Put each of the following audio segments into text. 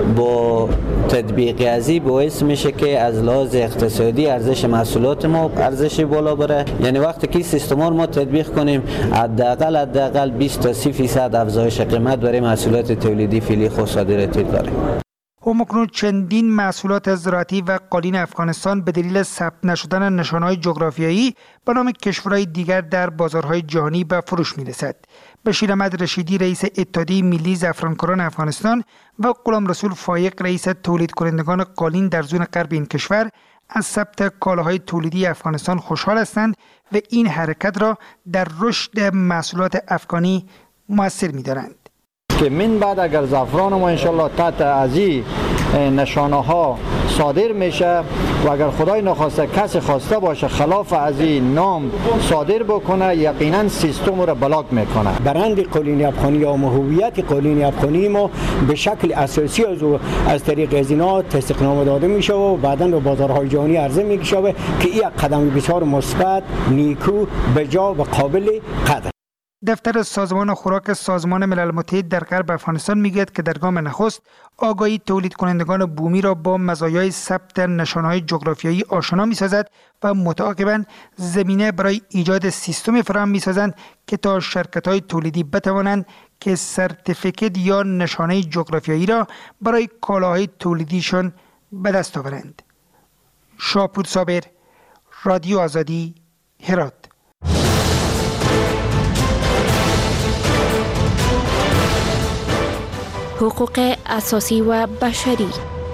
با تطبیق ازی باعث میشه که از لحاظ اقتصادی ارزش محصولات ما ارزش بالا بره. یعنی وقتی که سیستم ما تطبیق کنیم حداقل 20 تا 30% افزایش قیمت برای محصولات تولیدی فعلی خود صادراتی داره. همکنون چندین محصولات زراعتی و قالین افغانستان به دلیل ثبت نشدن نشانه‌های جغرافیایی به نام کشورهای دیگر در بازارهای جهانی به فروش می‌رسد. بشیر احمد رشیدی رئیس اتحادیه ملی زعفرانکاران افغانستان و غلام رسول فایق رئیس تولید کنندگان قالین در زون غرب این کشور از ثبت کالاهای تولیدی افغانستان خوشحال هستند و این حرکت را در رشد محصولات افغانی مؤثر می‌دانند. که من بعد اگر زعفران ما انشالله تحت از این نشانه ها صادر میشه و اگر خدای نخواسته کسی خواسته باشه خلاف از این نام صادر بکنه، یقینا سیستم رو بلاک میکنه. برند قالین افغانی یا هویت قالین افغانی ما به شکل اساسی از طریق ازینا تصدیقنامه داده میشه و بعداً به بازارهای جهانی عرضه میشه که این قدم بسیار مثبت، نیکو، بجا و قابل قدر. دفتر سازمان خوراک سازمان ملل متحد در غرب افغانستان میگوید که در گام نخست آگاهی تولید کنندگان بومی را با مزایای ثبت نشانه‌های جغرافیایی آشنا می‌سازد و متعاقباً زمینه برای ایجاد سیستم فراهم می‌سازند که تا شرکت‌های تولیدی بتوانند که سرتیفیکت یا نشانه جغرافیایی را برای کالاهای تولیدیشان به دست آورند. شاپور صابر، رادیو آزادی، هرات. حقوق اساسی و بشری.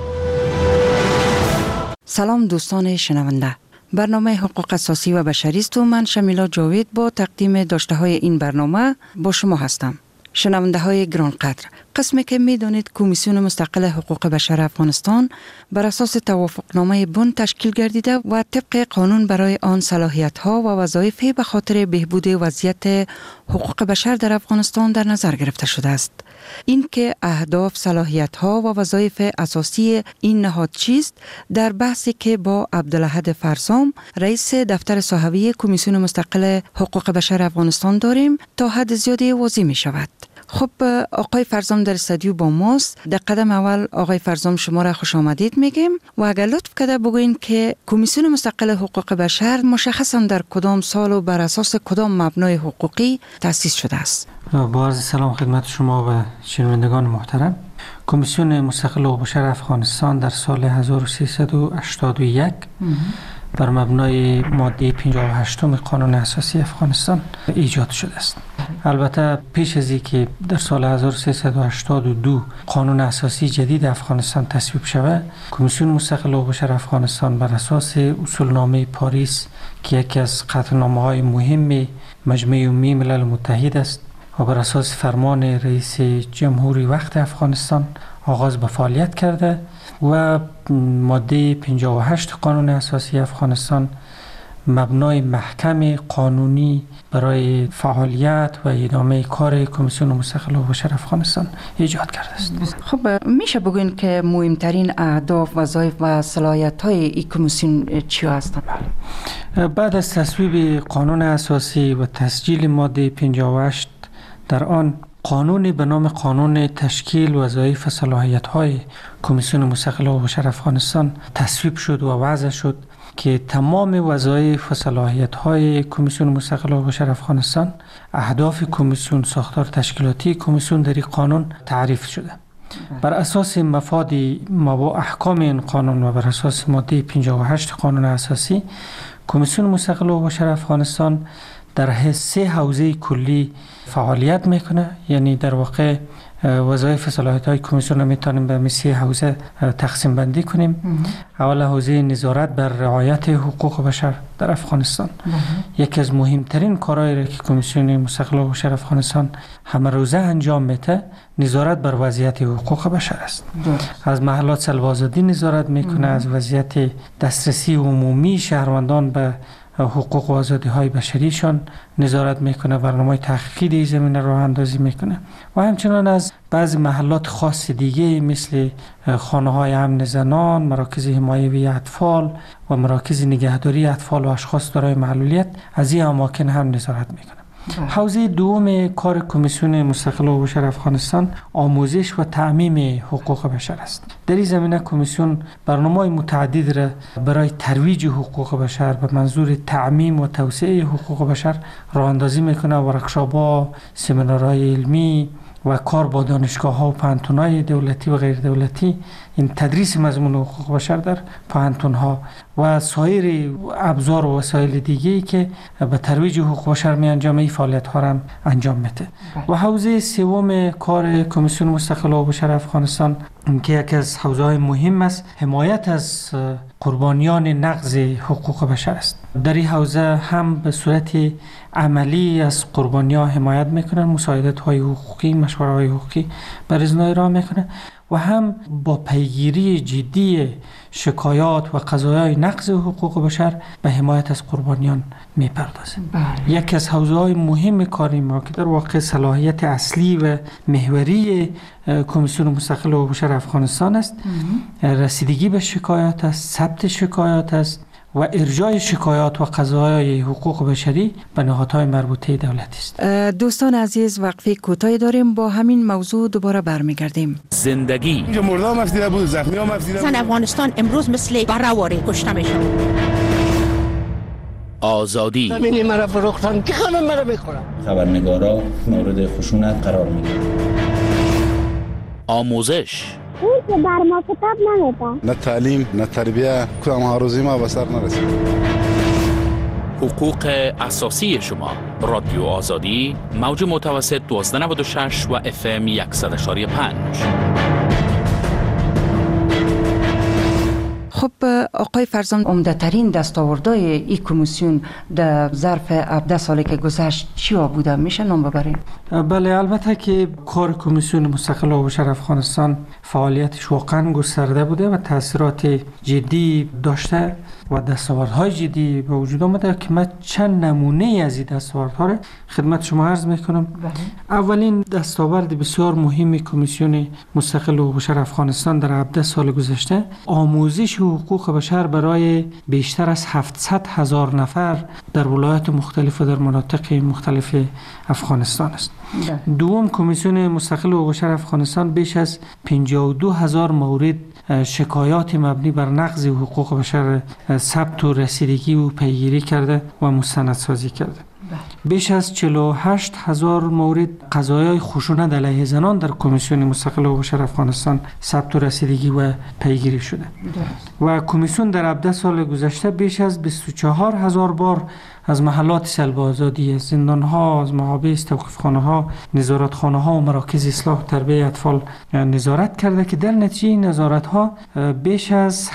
سلام دوستان شنونده، برنامه حقوق اساسی و بشری است و من شمیلا جاوید با تقدیم داشته های این برنامه با شما هستم. شنونده های گرانقدر، قسمی که می دانید کمیسیون مستقل حقوق بشر افغانستان بر اساس توافقنامه بن تشکیل گردیده و طبق قانون برای آن صلاحیت ها و وظایف به خاطر بهبود وضعیت حقوق بشر در افغانستان در نظر گرفته شده است. این که اهداف، صلاحیت ها و وظایف اساسی این نهاد چیست در بحثی که با عبدالاحد فرزام رئیس دفتر صاحبی کمیسیون مستقل حقوق بشر افغانستان داریم تا حد زیادی واضح می شود. خب آقای فرزام در استودیو با ماست. در قدم اول آقای فرزام شما را خوش آمدید میگیم و اگر لطف کرده بگوین که کمیسیون مستقل حقوق بشر مشخصا در کدام سال و بر اساس کدام مبنای حقوقی تأسیس شده است؟ با عرض سلام خدمت شما و شنوندگان محترم. کمیسیون مستقل حقوق بشر افغانستان در سال 1381 بر مبنای ماده 58 قانون اساسی افغانستان ایجاد شده است. البته پیش از اینکه در سال 1382 قانون اساسی جدید افغانستان تصویب شود، کمیسیون مستقل حقوق بشر افغانستان بر اساس اصولنامه پاریس که یکی از قطعنامه‌های مهم مجمع عمومی ملل متحد است و بر اساس فرمان رئیس جمهوری وقت افغانستان آغاز به فعالیت کرده و ماده 58 قانون اساسی افغانستان مبنای محکم قانونی برای فعالیت و ادامه کار کمیسیون مستقل حقوق بشر افغانستان ایجاد کرده است. خب میشه بگوین که مهمترین اهداف، وظایف و صلاحیت‌های این کمیسیون چی هستند؟ بعد از تصویب قانون اساسی و تسجیل ماده 58 در آن قانونی به نام قانون تشکیل وظایف و صلاحیت‌های کمیسیون مستقل حقوق بشر افغانستان تصویب شد و وضع شد که تمام وظایف و صلاحیت‌های کمیسیون مستقل حقوق بشر افغانستان، اهداف کمیسیون، ساختار تشکیلاتی کمیسیون در این قانون تعریف شده. بر اساس مفاد و احکام این قانون و بر اساس ماده 58 قانون اساسی، کمیسیون مستقل حقوق بشر افغانستان در 3 حوزه کلی فعالیت میکنه. یعنی در واقع وظایف صلاحیت‌های کمیسیون رو میتونیم به 3 حوزه تقسیم بندی کنیم. اول حوزه نظارت بر رعایت حقوق بشر در افغانستان. یکی از مهمترین کارهایی را که کمیسیون مستقل حقوق بشر افغانستان همه روزه انجام میده نظارت بر وضعیت حقوق بشر است. از محلات سلوازادی نظارت میکنه، از وضعیت دسترسی عمومی شهروندان به حقوق و آزادی‌های بشریشان نظارت میکنه، برنامه‌های تحقیقی در زمینه راه اندازی میکنه و همچنان از بعضی محلات خاص دیگه مثل خانه‌های امن زنان، مراکز حمایوی اطفال و مراکز نگهداری اطفال و اشخاص دارای معلولیت از این اماکن هم نظارت میکنه. حوزه دوم کار کمیسیون مستقل حقوق بشر افغانستان آموزش و تعمیم حقوق بشر است. در این زمینه کمیسیون برنامه‌های متعدد را برای ترویج حقوق بشر به منظور تعمیم و توسعه حقوق بشر راه اندازی میکنه. ورکشاپ‌ها، سمینارهای علمی و کار با دانشگاه‌ها و پانتون‌های دولتی و غیر دولتی، این تدریس مضمون حقوق بشر در پانتون‌ها و سایر ابزار و وسایل دیگه‌ای که به ترویج حقوق بشر می انجامه، این فعالیت‌ها را انجام میده. و حوزه سوم کار کمیسیون مستقل حقوق بشر افغانستان که یکی از حوزه‌های مهم است، حمایت از قربانیان نقض حقوق بشر است. در این حوزه هم به صورت عملی از قربانیان حمایت میکنن، مساعدت‌های حقوقی، مشوره‌های حقوقی بر ازنای را میکنه و هم با پیگیری جدی شکایات و قضایای نقض حقوق بشر به حمایت از قربانیان میپردازه. یکی از حوزه‌های مهم کاری ما که در واقع صلاحیت اصلی و محوری کمیسیون مستقل حقوق بشر افغانستان است، رسیدگی به شکایات است، ثبت شکایات است و ارجاع شکایات و قضایای حقوق بشری به نهادهای مربوطه دولتی است. دوستان عزیز، وقفه کوتاهی داریم، با همین موضوع دوباره برمیگردیم. زندگی اینجا مرده هم افزیده بود، زخمی هم افزیده بود. زن افغانستان امروز مثل بره‌واره کشته میشه. آزادی زمینی مرا فروختن که خانم مرا بخورم. خبرنگارا مورد خشونت قرار میگیرن. آموزش اون که بر ما کتاب نمیدن، نه تعلیم نه تربیه، کدام هروزی ما به سر نرسید. حقوق اساسی شما. رادیو آزادی، موج متوسط 1296 و FM 100.5. خب آقای فرزند، عمده‌ترین دستاوردهای این کمیسیون در ظرف 17 سالی که گذشت چیا بوده؟ میشه نام ببرین؟ بله، البته که کار کمیسیون مستقل حقوق بشر افغانستان فعالیتش واقعا گسترده بوده و تاثیرات جدی داشته و دستاوردهای جدی به وجود آمده که من چند نمونه از این دستاوردها را خدمت شما عرض میکنم. اولین دستاورد بسیار مهم کمیسیون مستقل حقوق بشر افغانستان در 17 سال گذشته آموزش حقوق بشر برای بیشتر از 700,000 نفر در ولایات مختلف و در مناطق مختلف افغانستان است. دوم، کمیسیون مستقل حقوق بشر افغانستان بیش از 52,000 مورد شکایات مبنی بر نقض حقوق بشر ثبت و رسیدگی و پیگیری کرده و مستندسازی کرده. بیش از 48,000 مورد قضایای خشونت علیه زنان در کمیسیون مستقل حقوق بشر افغانستان ثبت و رسیدگی و پیگیری شده. و کمیسیون در 17 سال گذشته بیش از 24,000 بار از محلات سلب آزادی، زندان‌ها، از محابس، توقیف‌خانه‌ها، نظارتخانه‌ها و مراکز اصلاح و تربیت اطفال نظارت کرده که در نتیجه این نظارت‌ها بیش از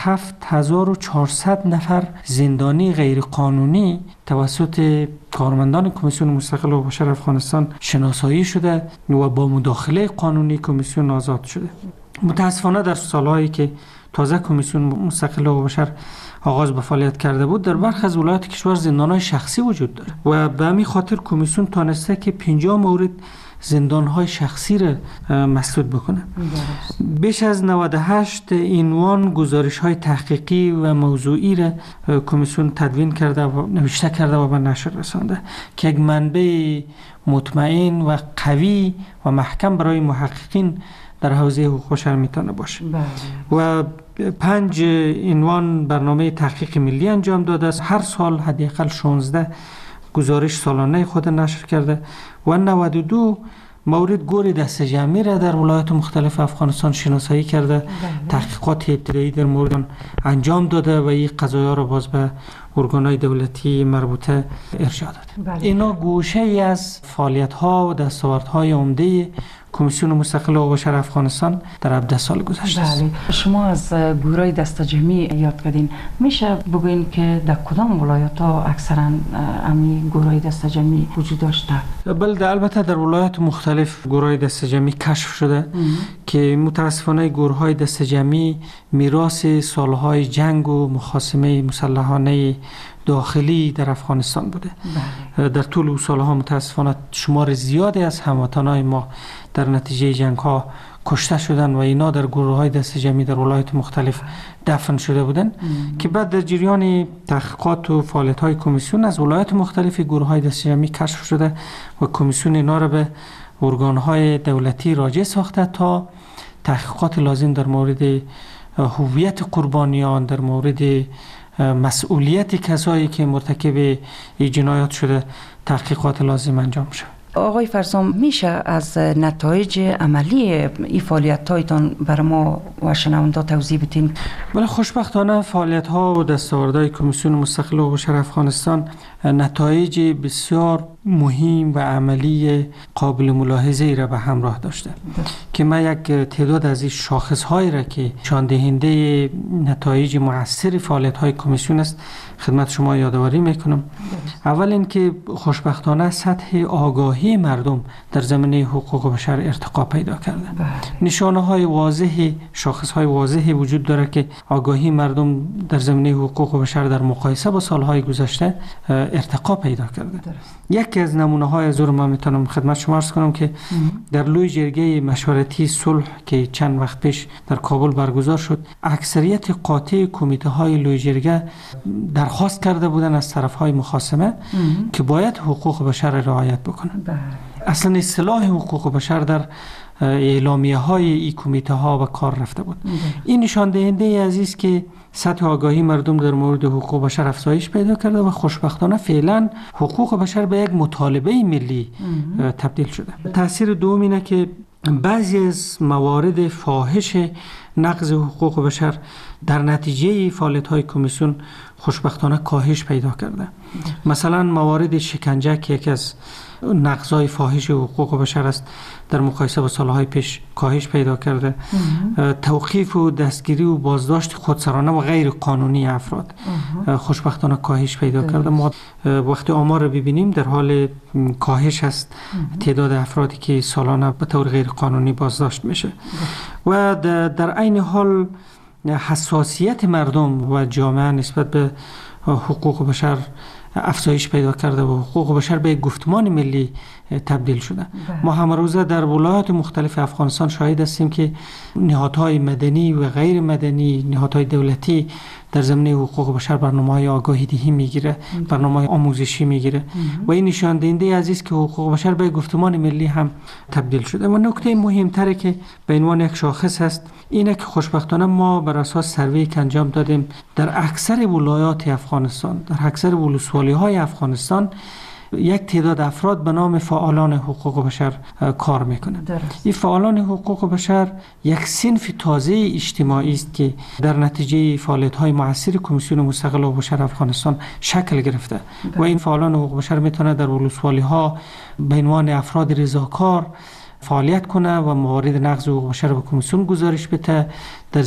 7,400 نفر زندانی غیرقانونی توسط کارمندان کمیسیون مستقل حقوق بشر افغانستان شناسایی شده و با مداخله قانونی کمیسیون آزاد شده. متاسفانه در سالهایی که تازه کمیسیون مستقل حقوق بشر آغاز به فعالیت کرده بود، در برخی از ولایات کشور زندان‌های شخصی وجود داره و به همین خاطر کمیسیون تانسته که 50 مورد زندان‌های شخصی را مسدود بکنه. بیش از 98 عنوان گزارش‌های تحقیقی و موضوعی را کمیسیون تدوین کرده و نوشته کرده و به نشر رسانده که یک منبع مطمئن و قوی و محکم برای محققین در حوزه حقوق بشر میتونه باشه. و 5 عنوان برنامه تحقیق ملی انجام داده است. هر سال حداقل 16 گزارش سالانه خود نشر کرده و 92 مورد گور دست جمعی را در ولایات مختلف افغانستان شناسایی کرده. تحقیقات ابتدایی در مورد انجام داده و این قضایا را باز به ارگان‌های دولتی مربوطه ارجاع داده. اینا گوشه ای از فعالیت‌ها و دستاوردهای عمده کمیسیون مستقل حقوق بشر افغانستان در 17 سال گذشته است. شما از گروهای دست جمعی یاد کردین، میشه بگوین که در کدام ولایت‌ها اکثرا همین گروهای دست جمعی وجود داشته؟ بله، البته در ولایات مختلف گروهای دست جمعی کشف شده که متاسفانه گروهای دست جمعی میراث سالهای جنگ و مخاصمه مسلحانه داخلی در افغانستان بوده. در طول سالها متاسفانه شمار زیادی از هموطنان ما در نتیجه جنگ ها کشته شدن و اینا در گروه‌های دست جمعی در ولایات مختلف دفن شده بودن که بعد در جریان تحقیقات و فعالیت‌های کمیسیون از ولایات مختلف گروه‌های دست جمعی کشف شده و کمیسیون اینا را به ارگان‌های دولتی راجع ساخته تا تحقیقات لازم در مورد هویت قربانیان، در مورد مسئولیت کسایی که مرتکب این جنایات شده تحقیقات لازم انجام شد. آقای فرسام، میشه از نتایج عملی این فعالیت‌هایتان برای ما و شنونده توضیح بدین؟ بله، خوشبختانه فعالیت‌ها و دستاوردهای کمیسیون مستقل حقوق بشر افغانستان نتایج بسیار مهم و عملی قابل ملاحظه ای را به همراه داشته که من یک تعداد از این شاخص‌هایی را که نشان دهنده نتایج مؤثر فعالیت‌های کمیسیون است خدمت شما یادآوری میکنم. اول اینکه خوشبختانه سطح آگاهی مردم در زمینه حقوق بشر ارتقا پیدا کرده. نشانه‌های واضح، شاخص‌های واضحی وجود داره که آگاهی مردم در زمینه حقوق بشر در مقایسه با سالهای گذشته ارتقا پیدا کرده. یکی از نمونه‌های از من میتونم خدمت شما عرض کنم که در لوی جرگه مشورتی صلح که چند وقت پیش در کابل برگزار شد، اکثریت قاطع کمیته‌های لوی جرگه درخواست کرده بودند از طرف‌های مخاصمه که باید حقوق بشر رعایت بکنند. اصلا اصطلاح حقوق بشر در اعلامیه‌های این کمیته‌ها به کار رفته بود. این نشان دهنده عزیز که سطح آگاهی مردم در مورد حقوق بشر افزایش پیدا کرده و خوشبختانه فعلا حقوق بشر به یک مطالبه ملی تبدیل شده. تاثیر دوم اینه که بعضی از موارد فاحش نقض حقوق بشر در نتیجه فعالیت‌های کمیسیون خوشبختانه کاهش پیدا کرده. مثلا موارد شکنجه که یکی از نقض‌های فاحش حقوق بشر است در مقایسه با سالهای پیش کاهش پیدا کرده. توقیف و دستگیری و بازداشت خودسرانه و غیر قانونی افراد خوشبختانه کاهش پیدا کرده. ما وقتی آمار رو ببینیم در حال کاهش است تعداد افرادی که سالانه به طور غیر قانونی بازداشت میشه و در عین حال حساسیت مردم و جامعه نسبت به حقوق بشر افزایش پیدا کرده و حقوق بشر به گفتمان ملی تبدیل شده. ما هم روزه در ولایات مختلف افغانستان شاهد هستیم که نهادهای مدنی و غیر مدنی، نهادهای دولتی در زمینه حقوق بشر برنامه‌های آگاهی دهی میگیره، برنامه‌های آموزشی میگیره و این نشان دهنده عزیز که حقوق بشر به گفتمان ملی هم تبدیل شده. و نکته مهم‌تره که به عنوان یک شاخص هست اینه که خوشبختانه ما بر اساس سروی که انجام دادیم در اکثر ولایات افغانستان، در اکثر ولسوالی‌های افغانستان یک تعداد افراد به نام فعالان حقوق بشر کار میکنند. این فعالان حقوق بشر یک صنف تازه اجتماعی است که در نتیجه فعالیت‌های مؤثر کمیسیون مستقل حقوق بشر افغانستان شکل گرفته و این فعالان حقوق بشر میتونه در ولسوالی‌ها به عنوان افراد رضاکار فعالیت کنه و موارد نقض حقوق بشر به کمیسیون گزارش بده. در